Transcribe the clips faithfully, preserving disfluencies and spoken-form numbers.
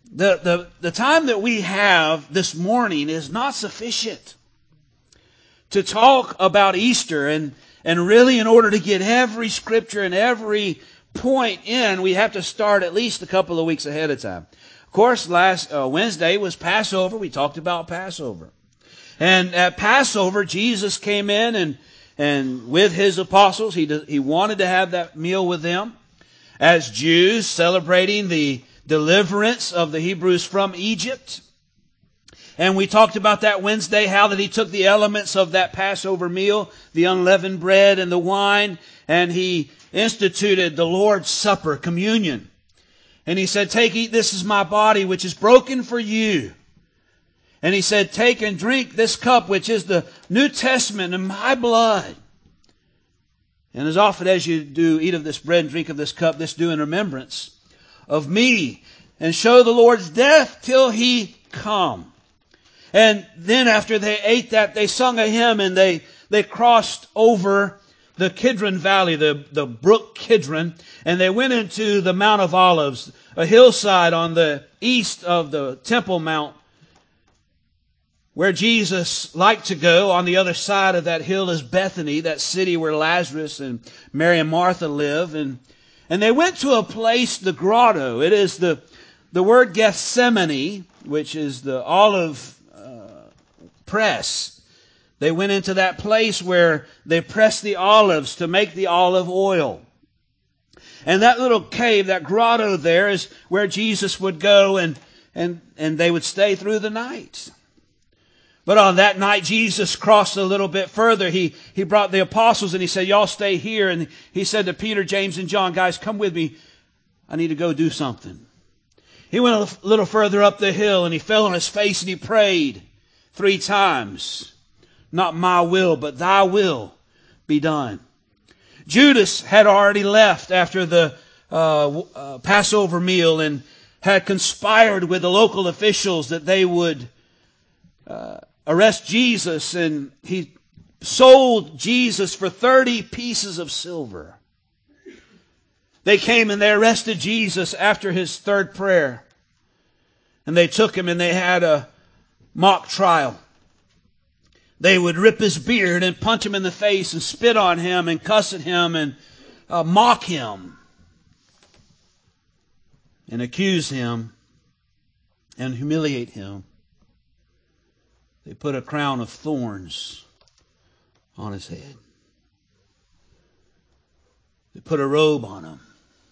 the, the, the time that we have this morning is not sufficient to talk about Easter. And, and really, in order to get every scripture and every point in, we have to start at least a couple of weeks ahead of time. Of course, last uh, Wednesday was Passover. We talked about Passover. And at Passover, Jesus came in and, and with his apostles, he, he wanted to have that meal with them as Jews celebrating the deliverance of the Hebrews from Egypt. And we talked about that Wednesday, how that he took the elements of that Passover meal, the unleavened bread and the wine, and he instituted the Lord's Supper, communion. And he said, take, eat, this is my body, which is broken for you. And he said, take and drink this cup, which is the New Testament in my blood. And as often as you do eat of this bread and drink of this cup, this do in remembrance of me. And show the Lord's death till he come. And then after they ate that, they sung a hymn and they, they crossed over the Kidron Valley, the, the brook Kidron, and they went into the Mount of Olives, a hillside on the east of the Temple Mount, where Jesus liked to go. On the other side of that hill is Bethany, that city where Lazarus and Mary and Martha live. And, and they went to a place, the grotto. It is the, the word Gethsemane, which is the olive uh, press. They went into that place where they pressed the olives to make the olive oil. And that little cave, that grotto there, is where Jesus would go and, and, and they would stay through the night. But on that night, Jesus crossed a little bit further. He, he brought the apostles and he said, y'all stay here. And he said to Peter, James, and John, guys, come with me. I need to go do something. He went a little further up the hill and he fell on his face and he prayed three times. Not my will, but thy will be done. Judas had already left after the uh, uh, Passover meal and had conspired with the local officials that they would uh, arrest Jesus, and he sold Jesus for thirty pieces of silver. They came and they arrested Jesus after his third prayer. And they took him and they had a mock trial. They would rip his beard and punch him in the face and spit on him and cuss at him and uh, mock him and accuse him and humiliate him. They put a crown of thorns on his head. They put a robe on him.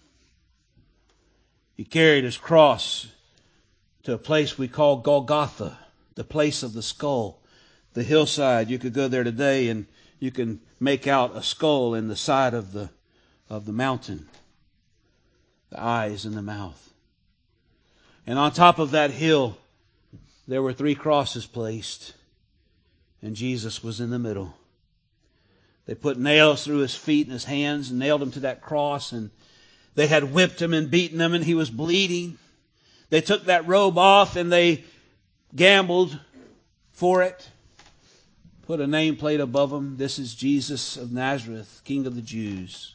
He carried his cross to a place we call Golgotha, the place of the skull. The hillside, you could go there today and you can make out a skull in the side of the of the mountain. The eyes and the mouth. And on top of that hill, there were three crosses placed. And Jesus was in the middle. They put nails through his feet and his hands and nailed him to that cross. And they had whipped him and beaten him and he was bleeding. They took that robe off and they gambled for it. Put a nameplate above him. This is Jesus of Nazareth, King of the Jews.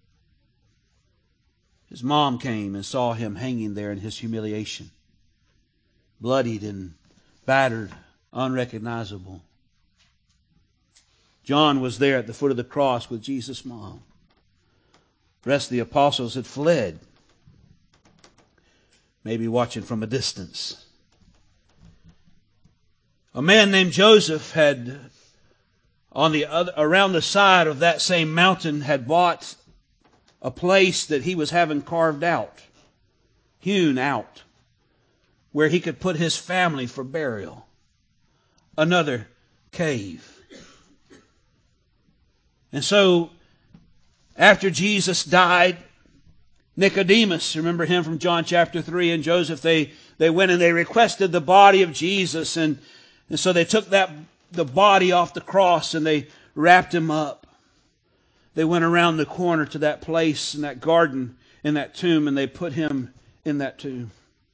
His mom came and saw him hanging there in his humiliation. Bloodied and battered, unrecognizable. John was there at the foot of the cross with Jesus' mom. The rest of the apostles had fled. Maybe watching from a distance. A man named Joseph had, on the other, around the side of that same mountain, had bought a place that he was having carved out, hewn out, where he could put his family for burial. Another cave. And so, after Jesus died, Nicodemus, remember him from John chapter three, and Joseph, they, they went and they requested the body of Jesus, and And so they took that the body off the cross and they wrapped him up. They went around the corner to that place in that garden, in that tomb, and they put him in that tomb.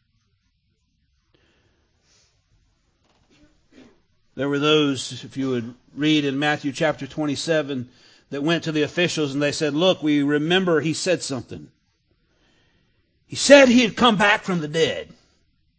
There were those, if you would read in Matthew chapter twenty-seven, that went to the officials and they said, look, we remember he said something. He said he had come back from the dead.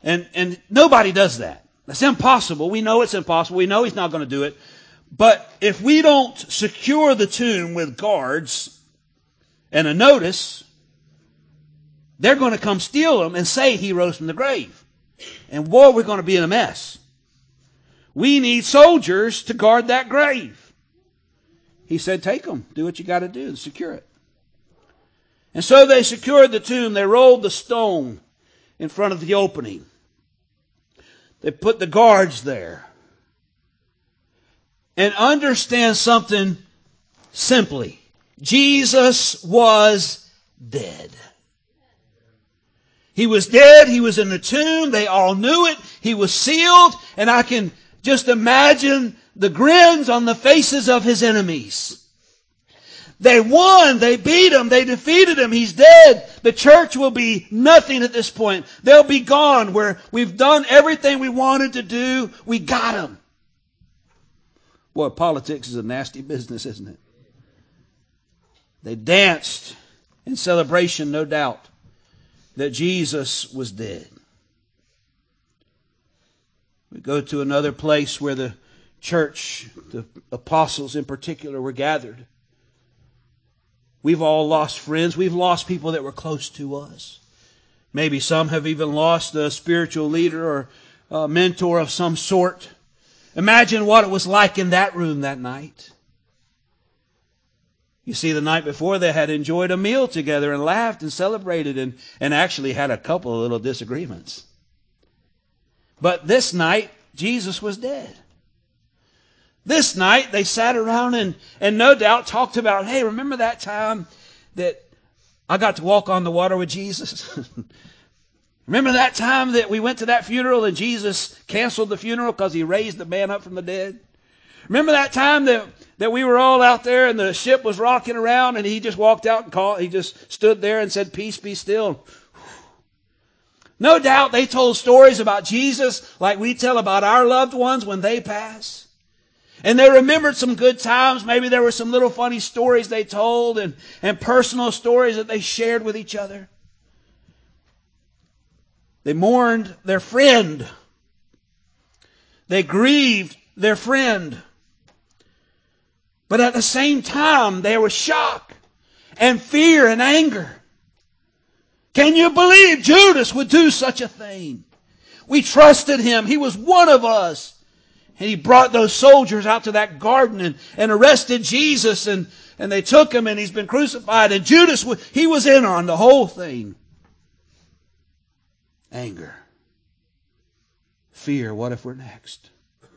And, and nobody does that. That's impossible. We know it's impossible. We know he's not going to do it. But if we don't secure the tomb with guards and a notice, they're going to come steal him and say he rose from the grave. And boy, we're going to be in a mess. We need soldiers to guard that grave. He said, take them. Do what you got to do and secure it. And so they secured the tomb. They rolled the stone in front of the opening. They put the guards there. And understand something simply. Jesus was dead. He was dead. He was in the tomb. They all knew it. He was sealed. And I can just imagine the grins on the faces of his enemies. They won. They beat him. They defeated him. He's dead. The church will be nothing at this point. They'll be gone. Where we've done everything we wanted to do. We got him. Boy, politics is a nasty business, isn't it? They danced in celebration, no doubt, that Jesus was dead. We go to another place where the church, the apostles in particular, were gathered. We've all lost friends. We've lost people that were close to us. Maybe some have even lost a spiritual leader or a mentor of some sort. Imagine what it was like in that room that night. You see, the night before they had enjoyed a meal together and laughed and celebrated and, and actually had a couple of little disagreements. But this night, Jesus was dead. This night, they sat around and, and no doubt talked about, hey, remember that time that I got to walk on the water with Jesus? Remember that time that we went to that funeral and Jesus canceled the funeral because he raised the man up from the dead? Remember that time that, that we were all out there and the ship was rocking around and he just walked out and called, he just stood there and said, peace, be still. No doubt they told stories about Jesus like we tell about our loved ones when they pass. And they remembered some good times. Maybe there were some little funny stories they told and, and personal stories that they shared with each other. They mourned their friend. They grieved their friend. But at the same time, there was shock and fear and anger. Can you believe Judas would do such a thing? We trusted him. He was one of us. And he brought those soldiers out to that garden and, and arrested Jesus. And, and they took him and he's been crucified. And Judas, he was in on the whole thing. Anger. Fear. What if we're next?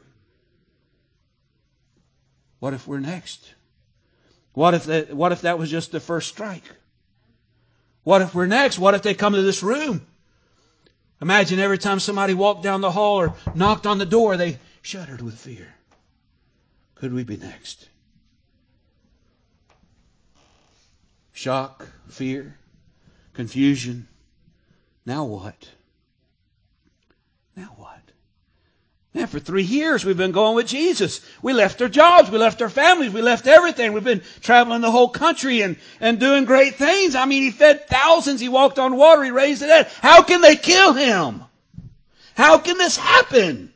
What if we're next? What if that, what if that was just the first strike? What if we're next? What if they come to this room? Imagine every time somebody walked down the hall or knocked on the door, they shuddered with fear. Could we be next? Shock, fear, confusion. Now what? Now what? And for three years we've been going with Jesus. We left our jobs, we left our families, we left everything. We've been traveling the whole country and, and doing great things. I mean, he fed thousands, he walked on water, he raised the dead. How can they kill him? How can this happen?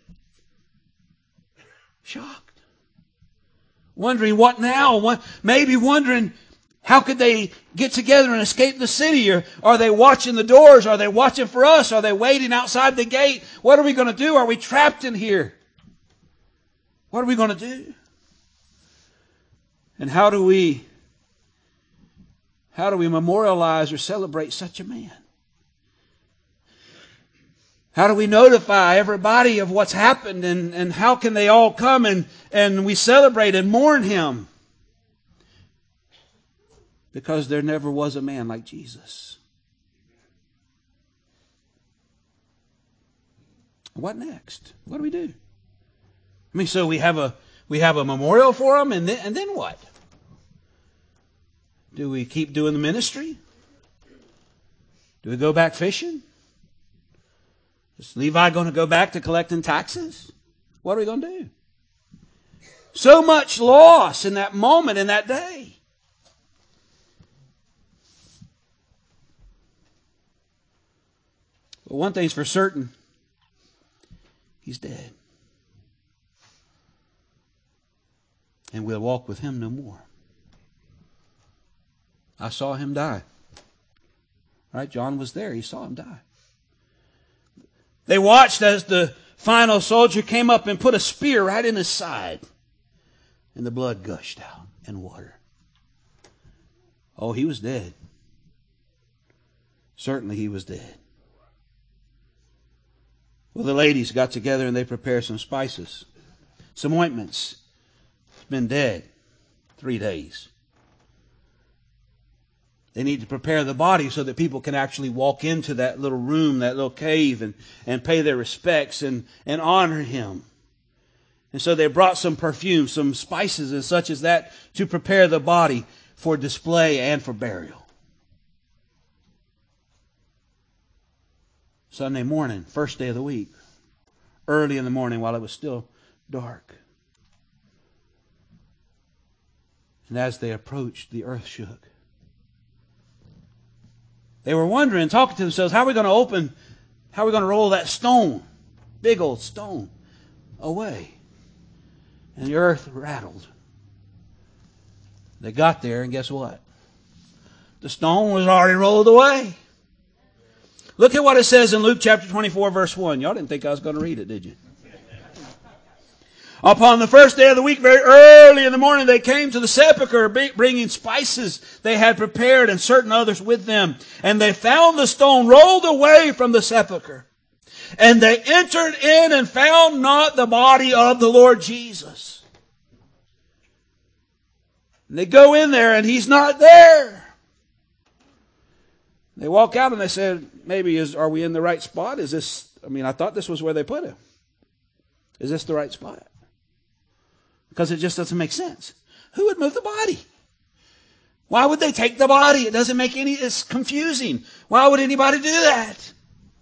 Shocked. Wondering what now? What, maybe wondering how could they get together and escape the city? Or are they watching the doors? Are they watching for us? Are they waiting outside the gate? What are we going to do? Are we trapped in here? What are we going to do? And how do we, how do we memorialize or celebrate such a man? How do we notify everybody of what's happened and, and how can they all come and, and we celebrate and mourn him? Because there never was a man like Jesus. What next? What do we do? I mean, so we have a we have a memorial for him, and then and then what? Do we keep doing the ministry? Do we go back fishing? Is Levi going to go back to collecting taxes? What are we going to do? So much loss in that moment, in that day. But one thing's for certain, He's dead. And we'll walk with him no more. I saw him die. Right? John was there. He saw him die. They watched as the final soldier came up and put a spear right in his side. And the blood gushed out and water. Oh, he was dead. Certainly he was dead. Well, the ladies got together and they prepared some spices, some ointments. He's been dead three days. They need to prepare the body so that people can actually walk into that little room, that little cave, and, and pay their respects and, and honor him. And so they brought some perfume, some spices and such as that to prepare the body for display and for burial. Sunday morning, first day of the week, early in the morning while it was still dark. And as they approached, the earth shook. They were wondering, talking to themselves, how are we going to open, how are we going to roll that stone, big old stone, away? And the earth rattled. They got there, and guess what? The stone was already rolled away. Look at what it says in Luke chapter twenty-four, verse one. Y'all didn't think I was going to read it, did you? Upon the first day of the week, very early in the morning, they came to the sepulchre, bringing spices they had prepared and certain others with them. And they found the stone rolled away from the sepulchre. And they entered in and found not the body of the Lord Jesus. And they go in there and he's not there. They walk out and they said, maybe is, are we in the right spot? Is this, I mean, I thought this was where they put him. Is this the right spot? Because it just doesn't make sense. Who would move the body? Why would they take the body? It doesn't make any, it's confusing. Why would anybody do that?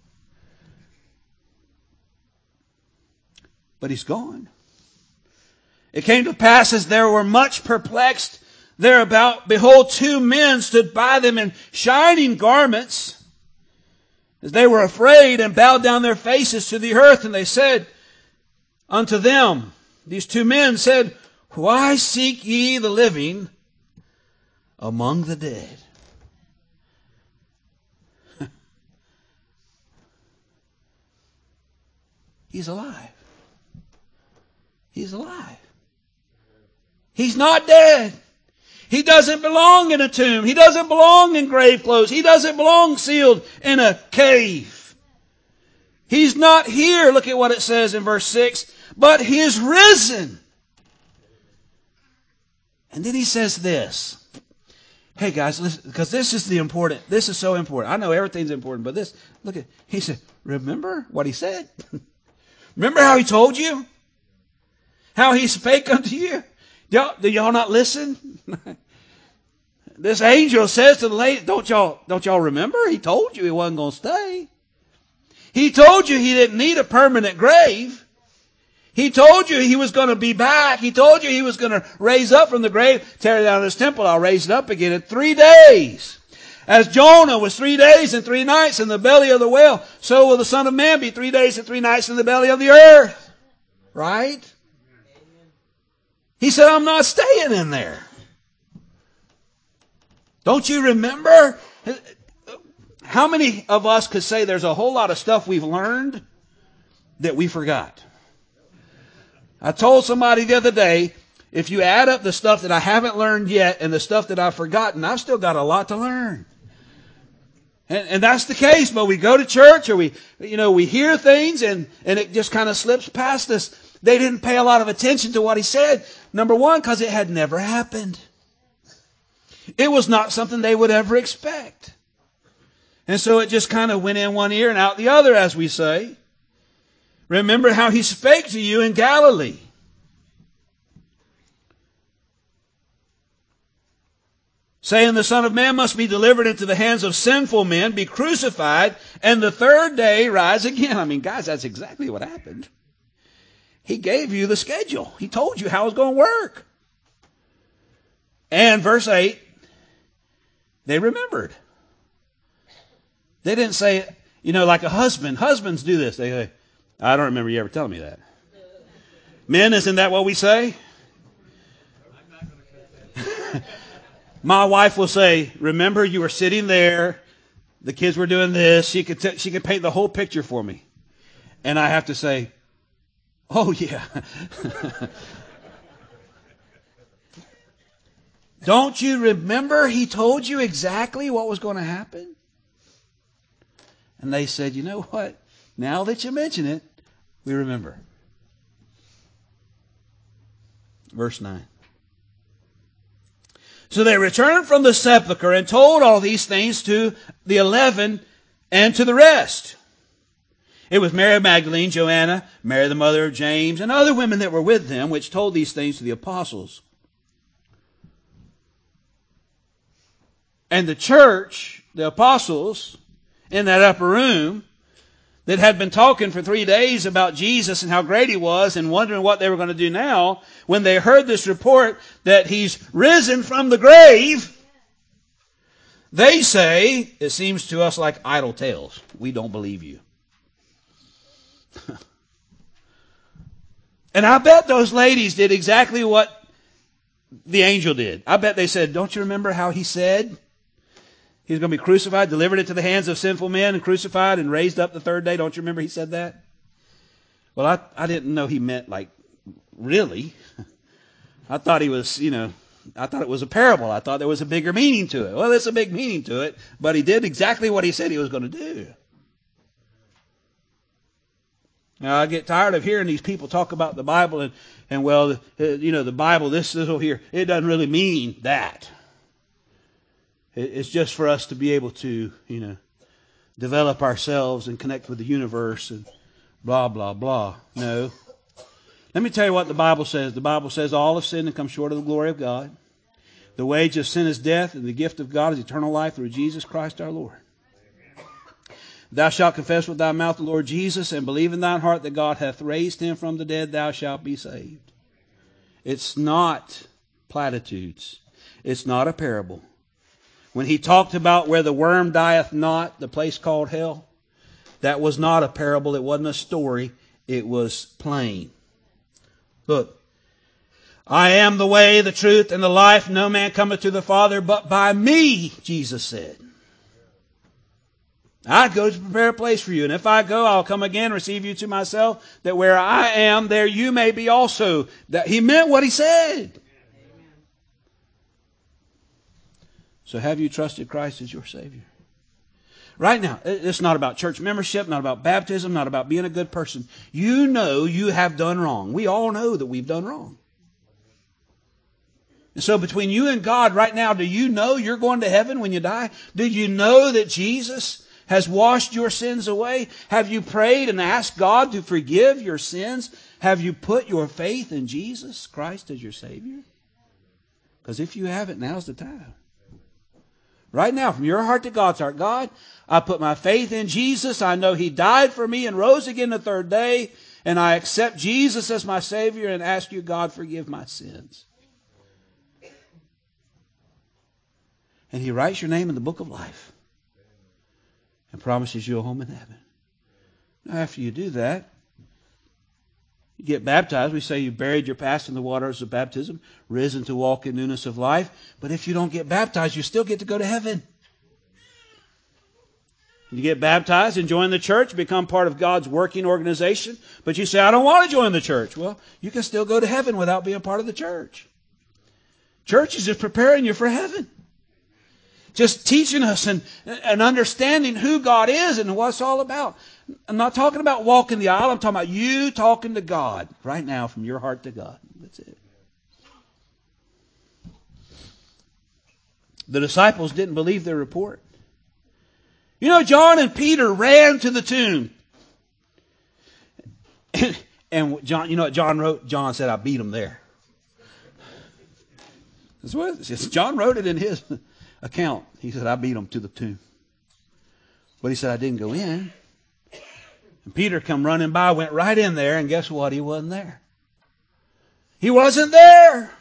But he's gone. It came to pass as they were much perplexed thereabout, behold, two men stood by them in shining garments, as they were afraid, and bowed down their faces to the earth. And they said unto them, these two men said, why seek ye the living among the dead? He's alive. He's alive. He's not dead. He doesn't belong in a tomb. He doesn't belong in grave clothes. He doesn't belong sealed in a cave. He's not here. Look at what it says in verse six. But he is risen. And then he says this. Hey guys, listen, because this is the important, this is so important. I know everything's important, but this, look at, he said, remember what he said? Remember how he told you? How he spake unto you? Y'all, do y'all not listen? This angel says to the lady, don't y'all, don't y'all remember? He told you he wasn't going to stay. He told you he didn't need a permanent grave. He told you he was going to be back. He told you he was going to raise up from the grave, tear down this temple. I'll raise it up again in three days. As Jonah was three days and three nights in the belly of the whale, so will the Son of Man be three days and three nights in the belly of the earth. Right? He said, I'm not staying in there. Don't you remember? How many of us could say there's a whole lot of stuff we've learned that we forgot? I told somebody the other day, if you add up the stuff that I haven't learned yet and the stuff that I've forgotten, I've still got a lot to learn. And, and that's the case, but we go to church or we, you know, we hear things and, and it just kind of slips past us. They didn't pay a lot of attention to what he said. Number one, because it had never happened. It was not something they would ever expect. And so it just kind of went in one ear and out the other, as we say. Remember how he spake to you in Galilee. Saying the Son of Man must be delivered into the hands of sinful men, be crucified, and the third day rise again. I mean, guys, that's exactly what happened. He gave you the schedule. He told you how it was going to work. And verse eight, they remembered. They didn't say, you know, like a husband. Husbands do this. They say, I don't remember you ever telling me that. Men, isn't that what we say? My wife will say, remember you were sitting there, the kids were doing this, she could t- she could paint the whole picture for me. And I have to say, oh yeah. Don't you remember he told you exactly what was going to happen? And they said, you know what? Now that you mention it, we remember. Verse nine. So they returned from the sepulchre and told all these things to the eleven and to the rest. It was Mary Magdalene, Joanna, Mary the mother of James, and other women that were with them, which told these things to the apostles. And the church, the apostles, in that upper room, that had been talking for three days about Jesus and how great he was and wondering what they were going to do now, when they heard this report that he's risen from the grave, they say, it seems to us like idle tales. We don't believe you. And I bet those ladies did exactly what the angel did. I bet they said, don't you remember how he said he's going to be crucified, delivered into the hands of sinful men and crucified and raised up the third day? Don't you remember he said that? Well, I, I didn't know he meant like really. I thought he was, you know, I thought it was a parable. I thought there was a bigger meaning to it. Well, there's a big meaning to it, but he did exactly what he said he was going to do. Now, I get tired of hearing these people talk about the Bible and, and well, uh, you know, the Bible, this, this over here, it doesn't really mean that. It, it's just for us to be able to, you know, develop ourselves and connect with the universe and blah, blah, blah. No. Let me tell you what the Bible says. The Bible says all have sinned and come short of the glory of God. The wage of sin is death, and the gift of God is eternal life through Jesus Christ our Lord. Thou shalt confess with thy mouth the Lord Jesus, and believe in thine heart that God hath raised him from the dead, thou shalt be saved. It's not platitudes. It's not a parable. When he talked about where the worm dieth not, the place called hell, that was not a parable. It wasn't a story. It was plain. Look, I am the way, the truth, and the life. No man cometh to the Father but by me, Jesus said. I go to prepare a place for you. And if I go, I'll come again, receive you to myself, that where I am, there you may be also. That he meant what he said. Amen. So have you trusted Christ as your Savior? Right now, it's not about church membership, not about baptism, not about being a good person. You know you have done wrong. We all know that we've done wrong. And so between you and God right now, do you know you're going to heaven when you die? Do you know that Jesus has washed your sins away? Have you prayed and asked God to forgive your sins? Have you put your faith in Jesus Christ as your Savior? Because if you haven't, now's the time. Right now, from your heart to God's heart, God, I put my faith in Jesus. I know he died for me and rose again the third day. And I accept Jesus as my Savior and ask you, God, forgive my sins. And he writes your name in the book of life and promises you a home in heaven. Now, after you do that, you get baptized. We say you buried your past in the waters of baptism, risen to walk in newness of life. But if you don't get baptized, you still get to go to heaven. You get baptized and join the church, become part of God's working organization. But you say, I don't want to join the church. Well, you can still go to heaven without being part of the church. Church is just preparing you for heaven. Just teaching us and, and understanding who God is and what it's all about. I'm not talking about walking the aisle. I'm talking about you talking to God right now from your heart to God. That's it. The disciples didn't believe their report. You know, John and Peter ran to the tomb. And John, you know what John wrote? John said, I beat them there. That's what John wrote it in his account. He said, I beat them to the tomb. But he said, I didn't go in. And Peter come running by, went right in there, and guess what? He wasn't there. He wasn't there.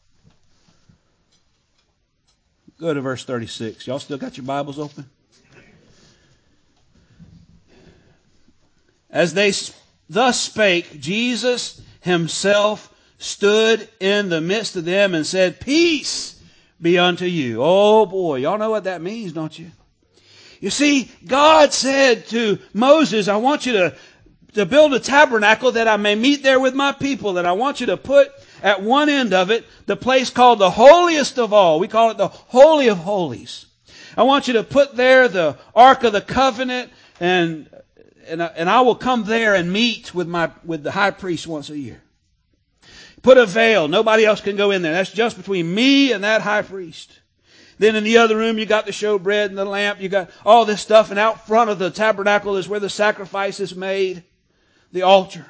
Go to verse thirty-six. Y'all still got your Bibles open? As they thus spake, Jesus himself stood in the midst of them and said, peace be unto you. Oh boy, y'all know what that means, don't you? You see, God said to Moses, I want you to, to build a tabernacle that I may meet there with my people, that I want you to put at one end of it the place called the holiest of all. We call it the Holy of Holies. I want you to put there the Ark of the Covenant, and and I, and I will come there and meet with my with the high priest once a year. Put a veil. Nobody else can go in there. That's just between me and that high priest. Then in the other room, you got the showbread and the lamp. You got all this stuff. And out front of the tabernacle is where the sacrifice is made, the altar.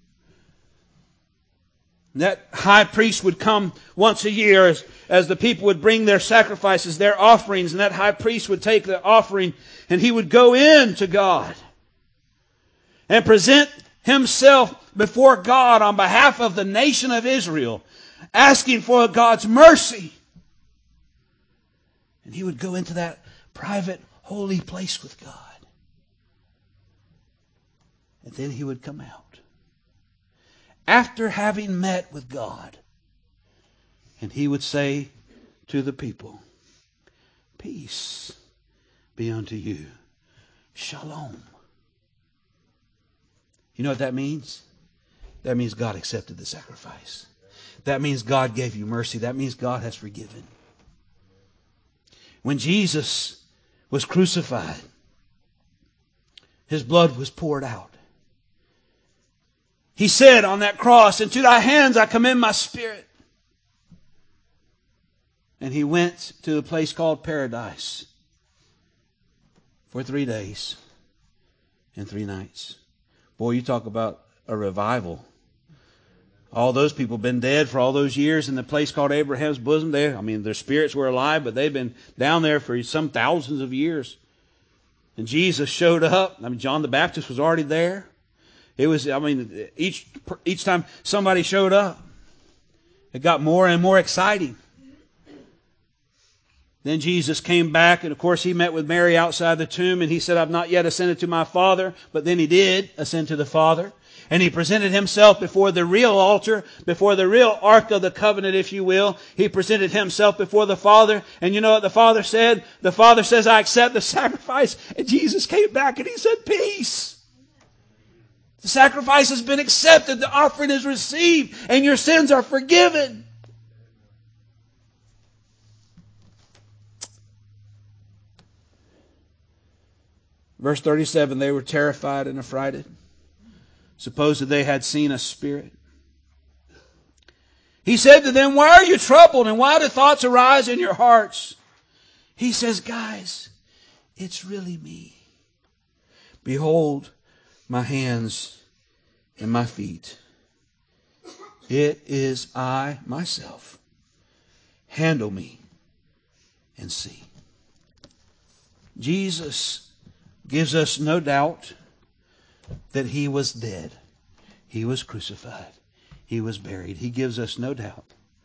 And that high priest would come once a year as, as the people would bring their sacrifices, their offerings. And that high priest would take the offering and he would go in to God and present himself before God on behalf of the nation of Israel, asking for God's mercy. And he would go into that private, holy place with God. And then he would come out, after having met with God. And he would say to the people, peace be unto you. Shalom. You know what that means? That means God accepted the sacrifice. That means God gave you mercy. That means God has forgiven. When Jesus was crucified, his blood was poured out. He said on that cross, into thy hands I commend my spirit. And he went to a place called paradise for three days and three nights. Boy, you talk about a revival. All those people have been dead for all those years in the place called Abraham's bosom. They, I mean, their spirits were alive, but they've been down there for some thousands of years. And Jesus showed up. I mean, John the Baptist was already there. It was, I mean, each, each time somebody showed up, it got more and more exciting. Then Jesus came back, and of course he met with Mary outside the tomb, and he said, I've not yet ascended to my Father. But then he did ascend to the Father. And he presented himself before the real altar, before the real Ark of the Covenant, if you will. He presented himself before the Father. And you know what the Father said? The Father says, I accept the sacrifice. And Jesus came back and he said, peace. The sacrifice has been accepted. The offering is received. And your sins are forgiven. Verse thirty-seven, they were terrified and affrighted. Suppose that they had seen a spirit. He said to them, why are you troubled and why do thoughts arise in your hearts? He says, guys, it's really me. Behold my hands and my feet. It is I myself. Handle me and see. Jesus gives us no doubt that he was dead. He was crucified. He was buried. He gives us no doubt.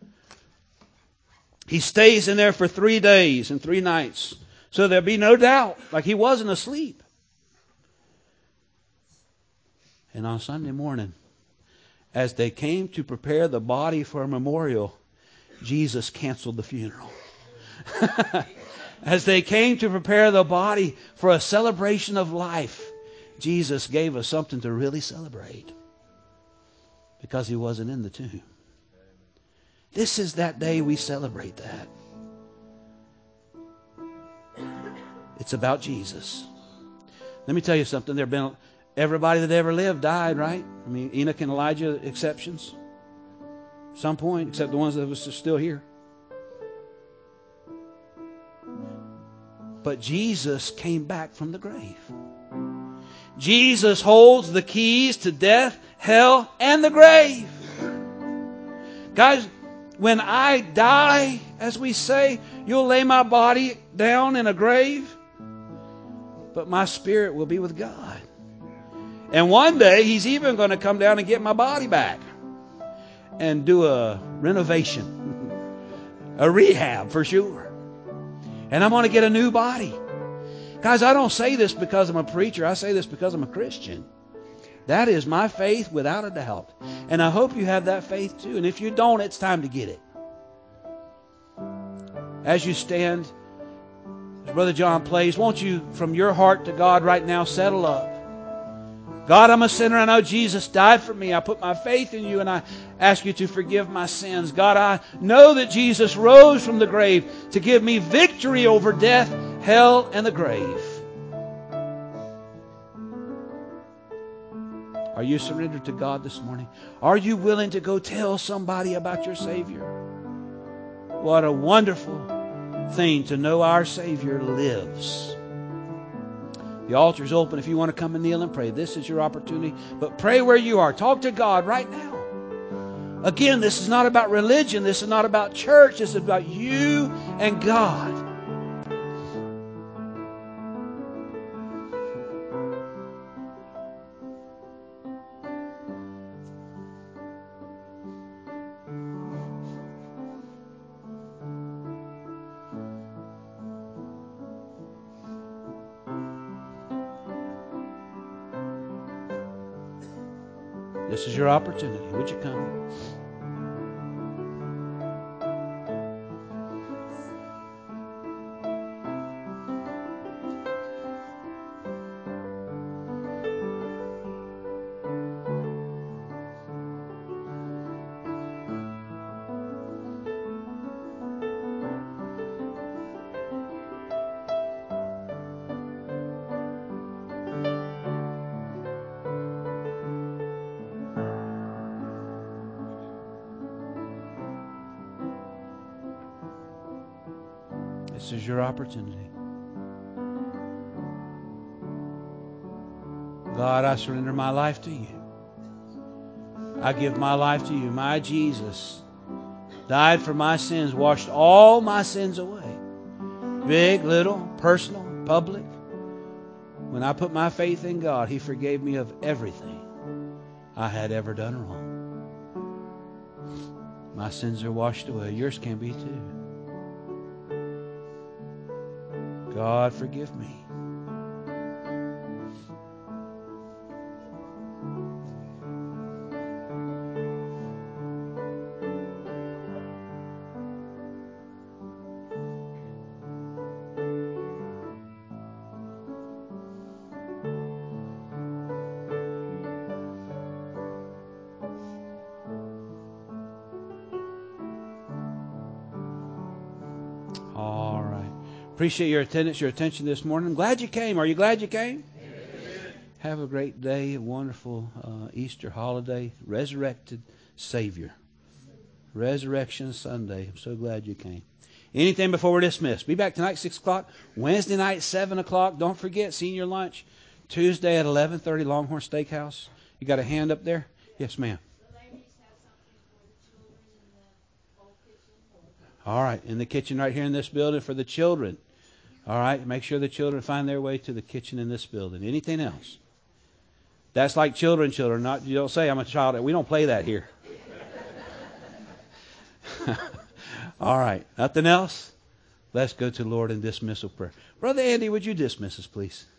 He stays in there for three days and three nights. So there'll be no doubt, like he wasn't asleep. And on Sunday morning, as they came to prepare the body for a memorial, Jesus canceled the funeral. As they came to prepare the body for a celebration of life, Jesus gave us something to really celebrate because he wasn't in the tomb. This is that day we celebrate that. It's about Jesus. Let me tell you something. There have been everybody that ever lived died, right? I mean, Enoch and Elijah exceptions. At some point, except the ones that were still here. But Jesus came back from the grave. Jesus holds the keys to death, hell, and the grave. Guys, when I die, as we say, you'll lay my body down in a grave, but my spirit will be with God. And one day, he's even going to come down and get my body back and do a renovation, a rehab for sure. And I'm going to get a new body. Guys, I don't say this because I'm a preacher. I say this because I'm a Christian. That is my faith without a doubt. And I hope you have that faith too. And if you don't, it's time to get it. As you stand, as Brother John plays, won't you, from your heart to God right now, settle up. God, I'm a sinner. I know Jesus died for me. I put my faith in you and I ask you to forgive my sins. God, I know that Jesus rose from the grave to give me victory over death, hell, and the grave. Are you surrendered to God this morning? Are you willing to go tell somebody about your Savior? What a wonderful thing to know our Savior lives. The altar's open if you want to come and kneel and pray. This is your opportunity. But pray where you are. Talk to God right now. Again, this is not about religion. This is not about church. This is about you and God. This is your opportunity. Would you come? This is your opportunity. God, I surrender my life to you. I give my life to you. My Jesus died for my sins, washed all my sins away. Big, little, personal, public. When I put my faith in God, He forgave me of everything I had ever done wrong. My sins are washed away. Yours can be too. God, forgive me. All right. Appreciate your attendance, your attention this morning. I'm glad you came. Are you glad you came? Amen. Have a great day, a wonderful uh, Easter holiday. Resurrected Savior. Resurrection Sunday. I'm so glad you came. Anything before we're dismissed? Be back tonight, six o'clock. Wednesday night, seven o'clock. Don't forget, senior lunch. Tuesday at eleven thirty, Longhorn Steakhouse. You got a hand up there? Yes, ma'am. All right, in the kitchen right here in this building for the children. All right, make sure the children find their way to the kitchen in this building. Anything else? That's like children, children. Not you don't say I'm a child. We don't play that here. All right, nothing else? Let's go to the Lord in dismissal prayer. Brother Andy, would you dismiss us, please?